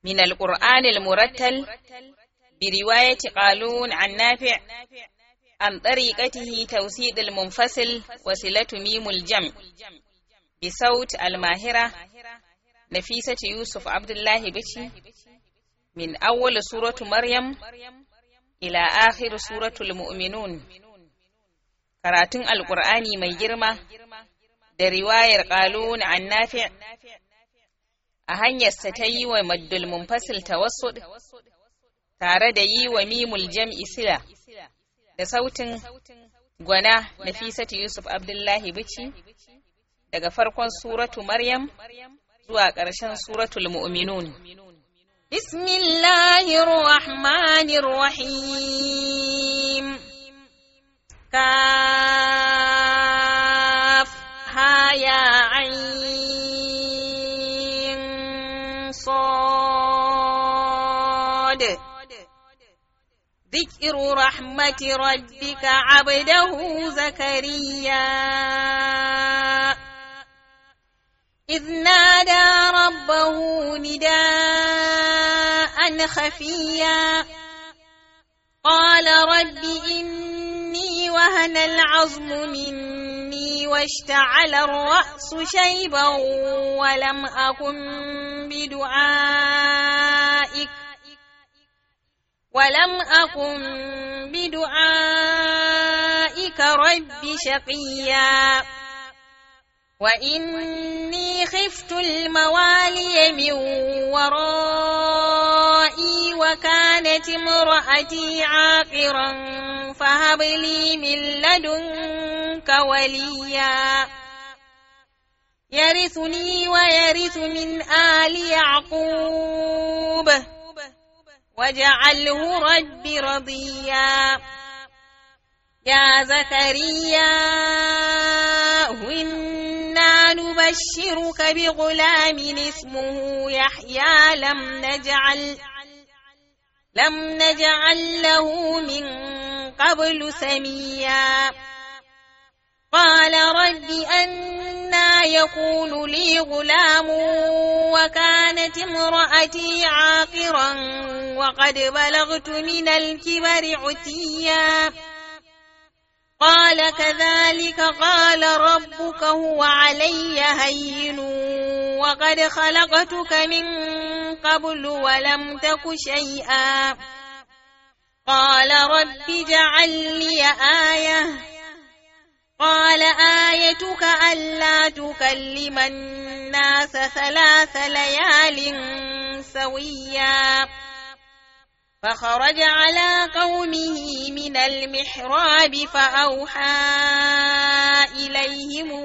من القرآن المرتل برواية قالون عن نافع عن طريقته توسيد المنفصل وصلة ميم الجمع بصوت الماهرة نفيسة يوسف عبد الله بشي من أول سورة مريم إلى آخر سورة المؤمنون. karatun alƙur'ani mai girma da riwayar qalun an nafi' a hanyarsa ta yi wa maddul munfasil tawassud tare da yi wa mimul jam'i sila da sautin gwana Nafisatu Yusuf Abdullahi Bichi daga farkon suratu Maryam zuwa ƙarshen suratul mu'minun. Bismillahir Rahmanir Rahim. Kaf ha ya ayn sad. Dhikru rahmati rabbika 'abdahu Zakariya إذ نادى ربه نداء خفيا قال رب إني وهن العظم مني واشتعل الرأس شيبا ولم أكن بدعائك رب شقيا وإني خفت الموالي من ورائي وكانت امرأتي عاقرا فهب لي من لدنك وليا يرثني ويرث من آل يعقوب واجعله رب رضيا يا زكريا إنا نبشرك بغلام اسمه يحيى لم نجعل له من قبل سميا قال رب أنى يكون لي غلام وكانت امرأتي عاقرا وقد بلغت من الكبر عتيا قال كذلك قال ربك هو علي هين وقد خلقتك من قبل ولم تك شيئا قال رب اجعل لي آية قال آيتك ألا تكلم الناس 3 ليال سويا فخرج على قومه من المحراب فأوحى إليهم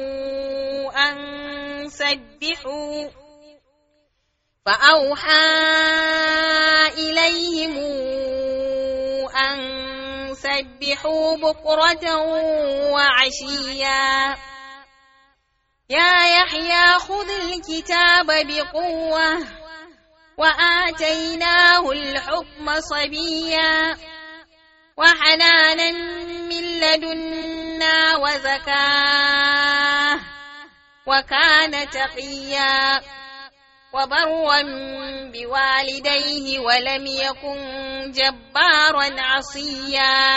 أن سبحوا بكرة وعشيا يا يحيى خذ الكتاب بقوة وآتيناه الحكم صبيا وحنانا من لدنا وزكاة وكان تقيا وبرا بوالديه ولم يكن جبارا عصيا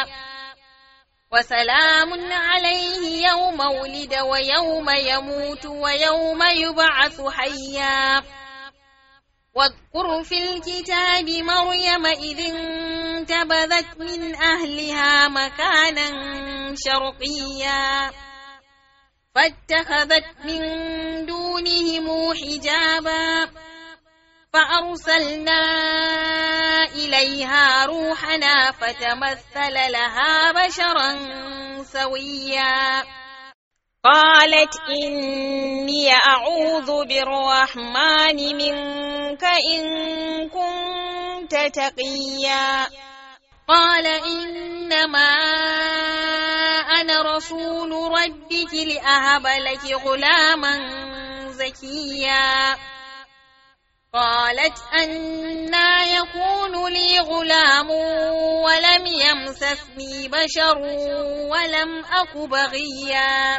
وسلام عليه يوم ولد ويوم يموت ويوم يبعث حيا واذكر في الكتاب مريم إذ انتبذت من أهلها مكانا شرقيا فاتخذت من دونهم حجابا فأرسلنا إليها روحنا فتمثل لها بشرا سويا قالت إني أعوذ بالرحمن منك إن كنت تقيا قال إنما أنا رسول ربك لأهب لك غلاما زكيا قالت أنى يكون لي غلام ولم يمسسني بشر ولم أك بغيا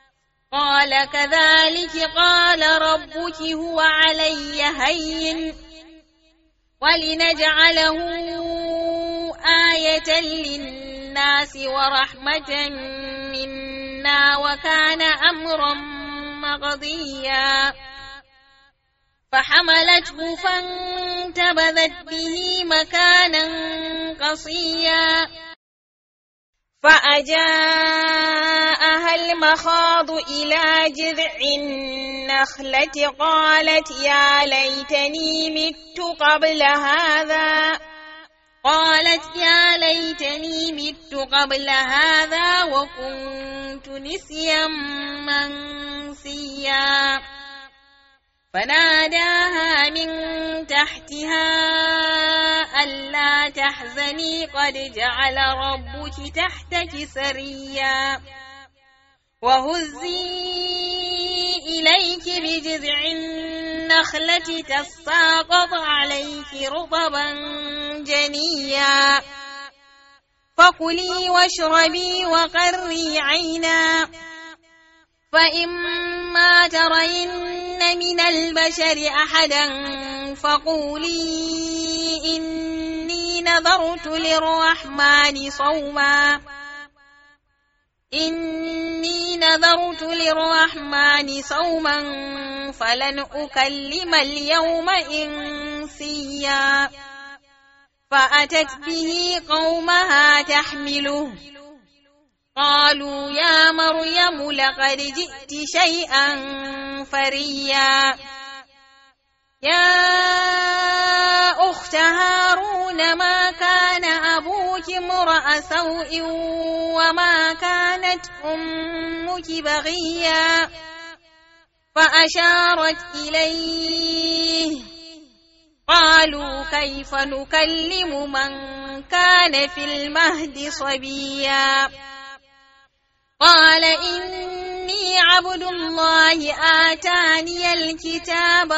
قال كذلك قال ربك هو علي هين ولنجعله آية للناس ورحمة منا وكان أمرا مقضيا فحملته فانتبذت به مكانا قصيا فأجاءها المخاض إلى جذع النخلة قالت يا ليتني مت قبل هذا وكنت نسيا منسيا فناداها من تحتها ألا تحزني قد جعل ربك تحتك سريا وهزي إليك بجذع النخلة تساقط عليك رطبا جنيا فكلي واشربي وقري عينا فإما ترين من البشر أحدا فقولي إني نذرت للرحمن صوما فلن أكلم اليوم إنسيا فأتت به قومها تحمله قالوا يا مريم لقد جئت شيئا فريا يا أخت هارون ما كان أبوك امرأ سوء وما كانت أمك بغيا فأشارت إليه قالوا كيف نكلم من كان في المهد صبيا قال إني عبد الله آتاني الكتاب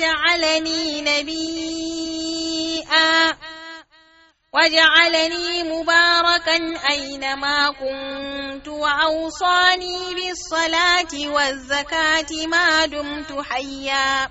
وجعلني مباركا أينما كنت وأوصاني بالصلاة والزكاة ما دمت حيا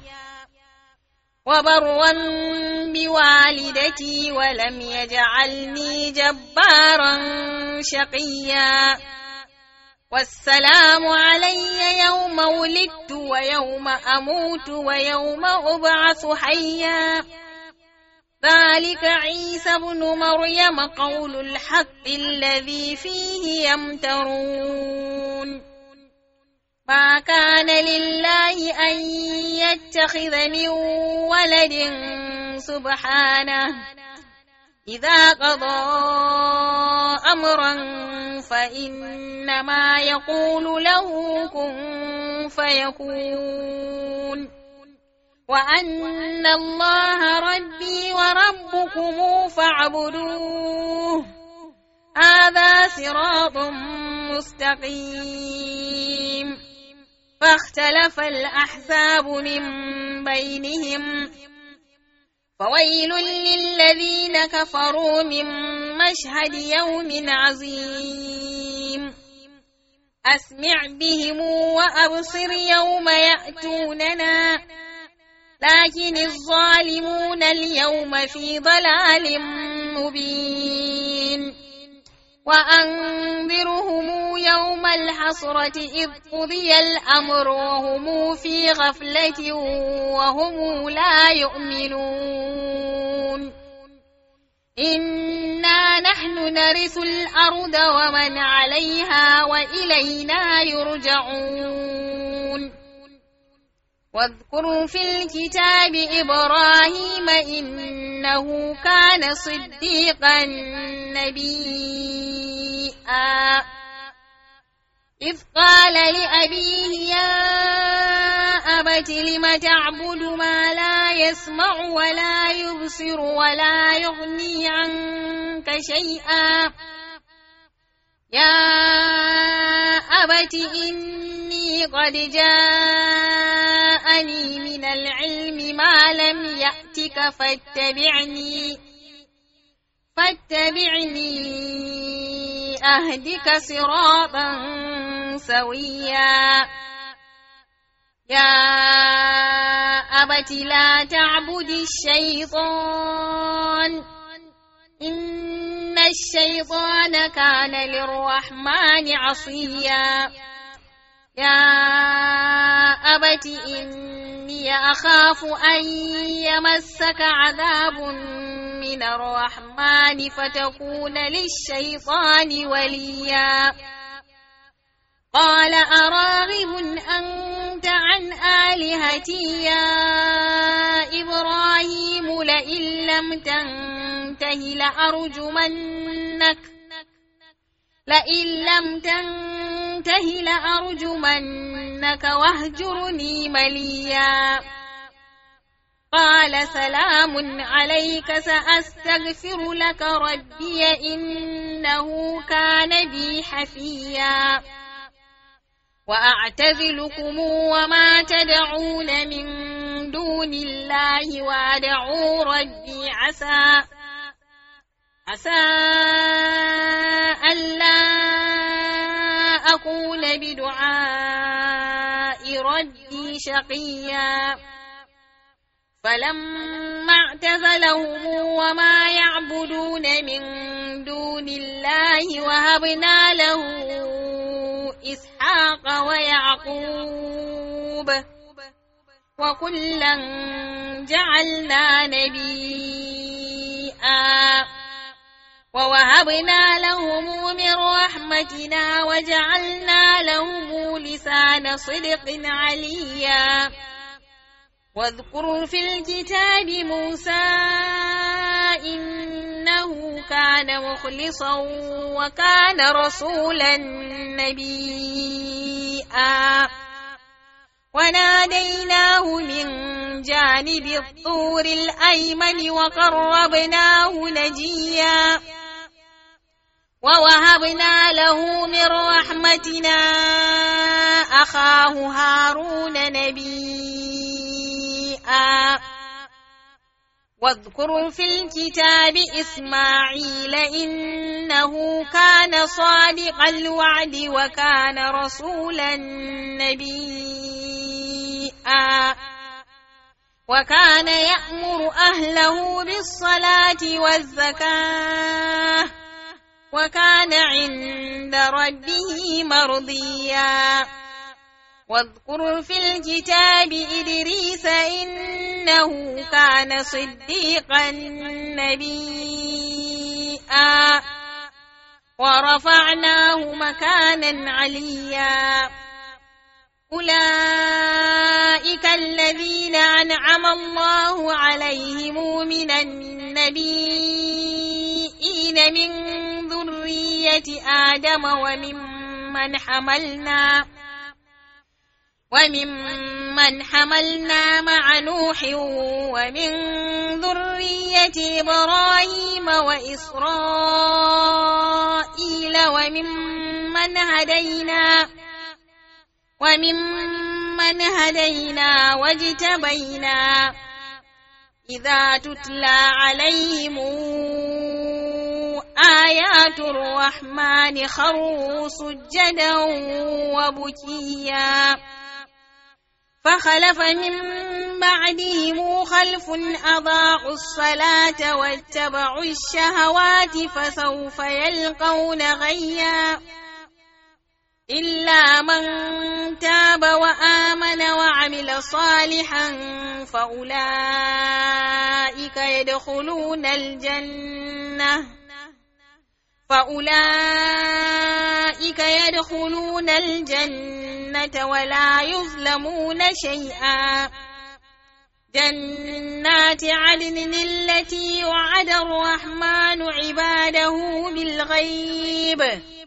وبرا بوالدتي ولم يجعلني جبارا شقيا والسلام علي يوم ولدت ويوم أموت ويوم أبعث حيا ذلك عيسى ابن مريم قول الحق الذي فيه يمترون ما كان لله أن يتخذ من ولد سبحانه إذا قضى أمرا فإنما يقول له كن فيكون وأن الله ربي وربكم فاعبدوه هذا صراط مستقيم فاختلف الأحزاب من بينهم فويل للذين كفروا من مشهد يوم عظيم أسمع بهم وأبصر يوم يأتوننا لكن الظالمون اليوم في ضلال مبين وأنذرهم يوم الحسرة إذ قضي الأمر وهم في غفلة وهم لا يؤمنون إنا نحن نرث الأرض ومن عليها وإلينا يرجعون واذكروا في الكتاب إبراهيم إنه كان صديقا نبيا إذ قال لأبيه يا أبت لم تعبد ما لا يسمع ولا يبصر ولا يغني عنك شيئا يا أبت إني قد جاءني من العلم ما لم يأتك فاتبعني أهدك صراطا سويا يا أبت لا تعبد الشيطان إن الشيطان كان للرحمن عصيا يا أبت إني أخاف أن يمسك عذاب من الرحمن فتكون للشيطان وليا قال أراغب أنت عن آلهتي يا إبراهيم لئن لم تنته لأرجمنك واهجرني مليا قال سلام عليك سأستغفر لك ربي إنه كان بي حفيا وأعتزلكم وما تدعون من دون الله وأدعو ربي عسى ألا أكون بدعاء ربي شقيا فلما اعتزلهم وما يعبدون من دون الله وهبنا له إسحاق ويعقوب وكلا جعلنا نبيا ووهبنا لهم من رحمتنا وجعلنا لهم لسان صدق عليا واذكر في الكتاب موسى إنه كان مخلصا وكان رسولا نبيا وناديناه من جانب الطور الأيمن وقربناه نجيا ووهبنا له من رحمتنا أخاه هارون نبيا واذكر في الكتاب إسماعيل إنه كان صادق الوعد وكان رسولا نبيا وكان يأمر أهله بالصلاة والزكاة وكان عند ربه مرضيا واذكر في الكتاب إدريس إنه كان صديقا نبيا ورفعناه مكانا عليا أولئك الذين أنعم الله عليهم من النبيين من ذرية آدم وممن حملنا مع نوح ومن ذرية إبراهيم وإسرائيل وممن هدينا واجتبينا إذا تتلى عليهم آيات الرحمن خروا سجدا وبكيا فخلف من بعدهم خلف أضاعوا الصلاة واتبعوا الشهوات فسوف يلقون غيا إلا من تاب وآمن وعمل صالحا فأولئك يدخلون الجنة ولا يظلمون شيئا جنات عدن التي وعد الرحمن عباده بالغيب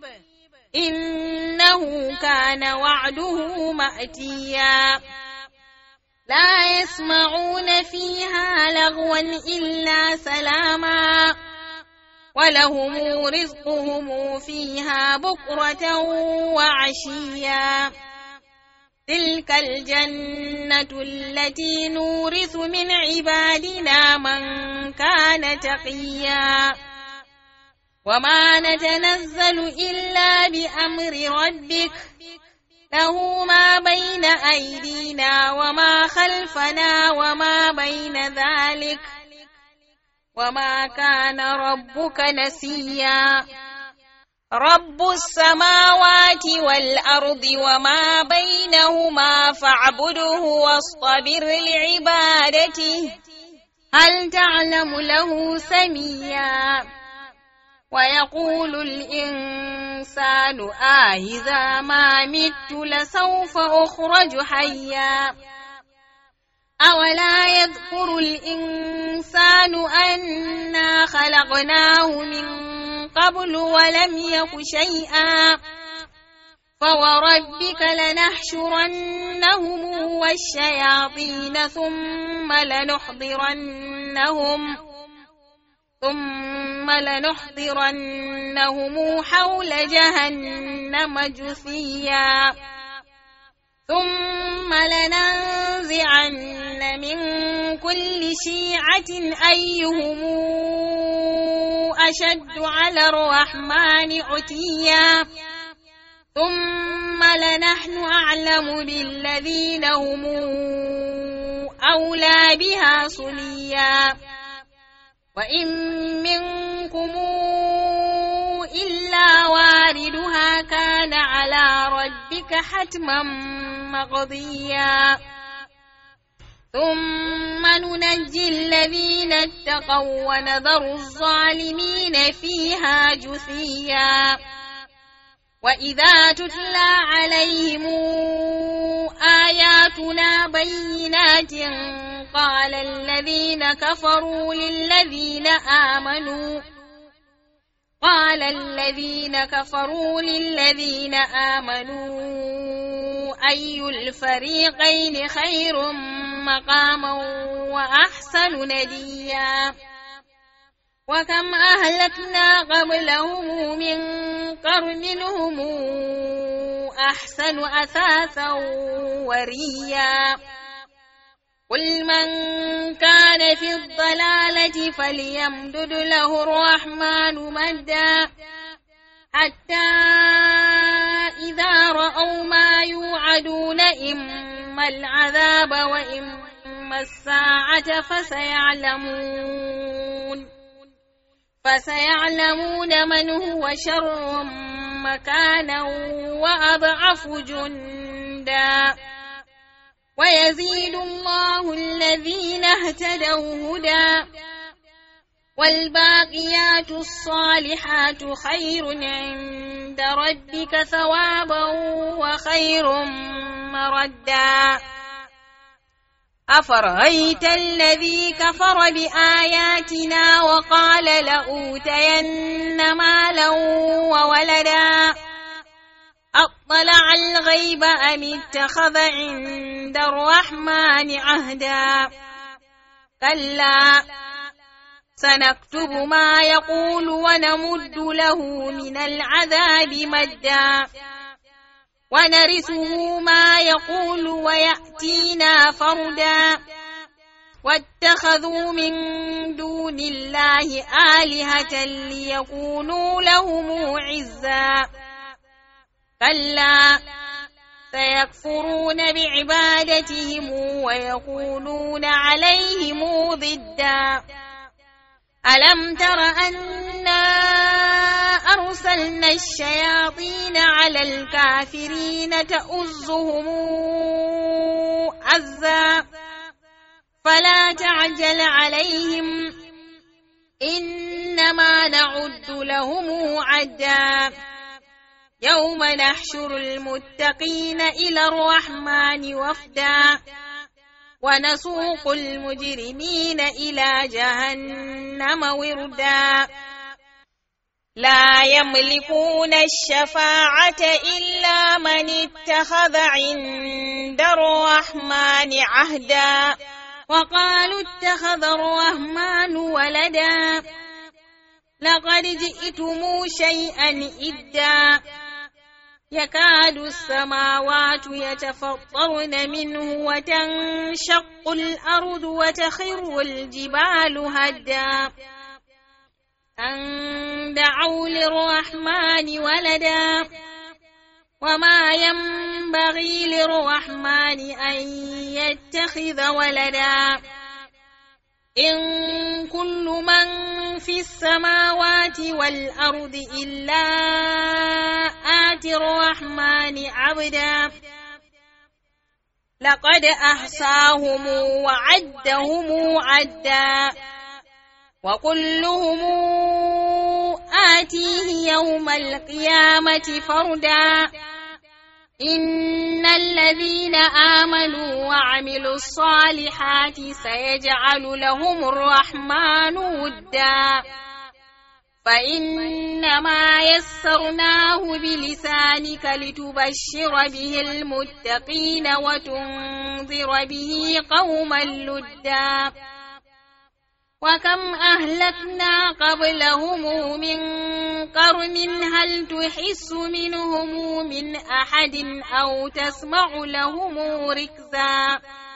إنه كان وعده مأتيا لا يسمعون فيها لغوا إلا سلاما ولهم رزقهم فيها بكرة وعشيا تلك الجنة التي نورث من عبادنا من كان تقيا وما نتنزل إلا بأمر ربك له ما بين أيدينا وما خلفنا وما بين ذلك وما كان ربك نسيا رب السماوات والأرض وما بينهما فاعبده واصطبر لعبادته هل تعلم له سميا ويقول الإنسان إذا ما مت لسوف أخرج حيا أولا يذكر الإنسان أنا خلقناه من قبل ولم يك شيئا فوربك لنحشرنهم والشياطين ثم لنحضرنهم حول جهنم جثيا ثم لننزعن من كل شيعة أيهم أشد على الرحمن عتيا ثم لنحن أعلم بالذين هم أولى بها صليا وإن منكم إلا واردها كان على ربك حتما مقضيا ثم ننجي الذين اتقوا ونذر الظالمين فيها جثيا وإذا تتلى عليهم آياتنا بينات قال الذين كفروا للذين آمنوا أي الفريقين خير مقاما وأحسن نديا وكم أهلكنا قبلهم من قرن هم أحسن أثاثا وريا قل من كان في الضلالة فليمدد له الرحمن مدا حتى إذا رأوا ما يوعدون إما العذاب وإما الساعة فسيعلمون من هو شر مكانا وأضعف جندا ويزيد الله الذين اهتدوا هدى والباقيات الصالحات خير عند ربك ثوابا وخير مردا أفرأيت الذي كفر بآياتنا وقال لأوتين مالا وولدا أطلع الغيب أم اتخذ عند الرحمن عهدا كلا سنكتب ما يقول ونمد له من العذاب مدا ونرثه ما يقول ويأتينا فردا واتخذوا من دون الله آلهة ليكونوا لهم عزا كلا سيكفرون بعبادتهم ويكونون عليهم ضدا ألم تر أنا أرسلنا الشياطين على الكافرين تؤزهم أزا فلا تعجل عليهم إنما نعد لهم عدا يوم نحشر المتقين إلى الرحمن وفدا ونسوق المجرمين إلى جهنم وردا لا يملكون الشفاعة إلا من اتخذ عند الرحمن عهدا وقالوا اتخذ الرحمن ولدا لقد جئتموا شيئا إدا يكاد السماوات يتفطرن منه وتنشق الأرض وتخر الجبال هدا أن دعوا للرحمن ولدا وما ينبغي ينبغي للرحمن أن يتخذ ولدا إن كل من في السماوات والأرض إلا آتي الرحمن عبدا لقد أحصاهم وعدهم عدا وكلهم آتيه يوم القيامة فردا إن الذين آمنوا وعملوا الصالحات سيجعل لهم الرحمن ودا فإنما يسرناه بلسانك لتبشر به المتقين وتنذر به قوما لدا وكم أهلكنا قبلهم من قرن هل تحس منهم من أحد أو تسمع لهم ركزا